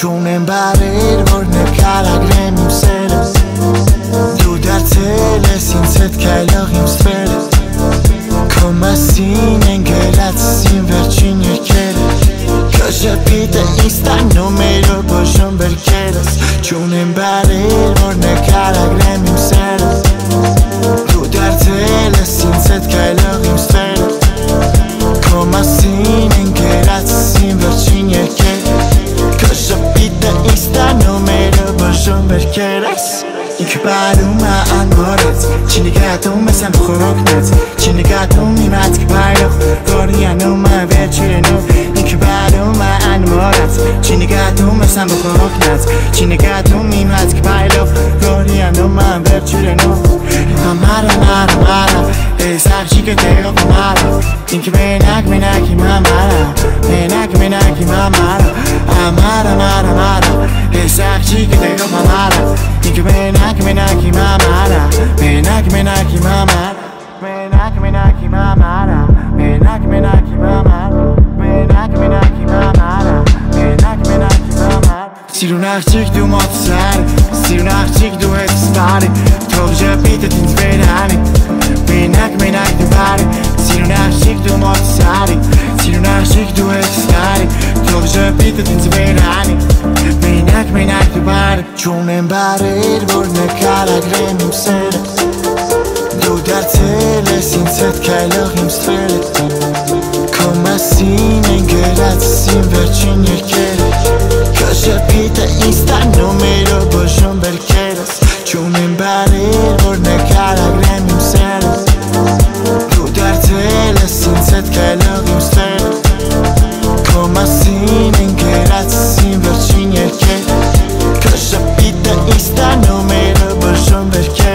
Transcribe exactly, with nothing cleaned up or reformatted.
Չունեմ բարեր, որ նկարագրեմ իմ սերը Դու դարձել ես ինձ հետ քայլող իմ ստվերը Քո մասին են գրածս իմ վերջին երգերը Քո շփիթը ինձ տանում էր ու բոժում բերքերս Չունեմ բարեր, որ նկարագրեմ իմ սերը Դու դարձել ես ինձ հետ քայլող իմ ստվերը Քո մասին են գրածս իմ վերջին երգերը Քո շփիթը ինձ տանում էր ու բոժում բերքերս Ինքը բարում է անմորեց Չի նկատում ես եմ խորոքնեց Չի նկատում իմ ածկ բայրող Որի անում է վերջիրենով Ինքը բարում է անմորեց Չի նկատում ես եմ խորոքնեց Չի նկատում իմ ածկ բայրող Որի անում է վերջիրենով Ամարա, մարա, մարա Ես աղջիկը տեղով մարա Ինքը մենակ, մենակ իմ ամարա Մենակ, մենակ իմ ամարա Ամարա, մարա, մարա Ես աղջիկը տեղով ամարա Ինքը մենակ, մենակ իմ ամարա Մենակ, մենակ իմ ամարա Մենակ, մենակ իմ ամարա Մենակ, մենակ իմ ամարա Մենակ, մենակ իմ ամարա Մենակ, մենակ իմ ամարա Սիրուն աղջիկ դու մոտս արի Սիրուն աղջիկ դու հետս բարի Թող ժպիտդ ինձ վերանի Մենակ, մենակ դու բարի Սիրուն աղջիկ դու մոտս արի Սիրուն աղջիկ դու հետս բարի Թող ժպիտդ ինձ վերանի Մենակ, մենակ դու բարի Չունեմ բարեր, որ նկարագրեմ իմ սերը Դու դարձել ես ինձ հետ քայլող իմ ստվերը Քո մասին են գրածս իմ վերջին երգերը Քո շփիթը ինձ տանում էր ու բոժում բերքերս Չունեմ բարեր, որ նկարագրեմ իմ սերը Դու դարձել ես ինձ հետ քայլող իմ ստվերը Քո մասին են գրածս իմ վերջին երգերը Քո շփիթը ինձ տանում էր ու բոժում բերքերս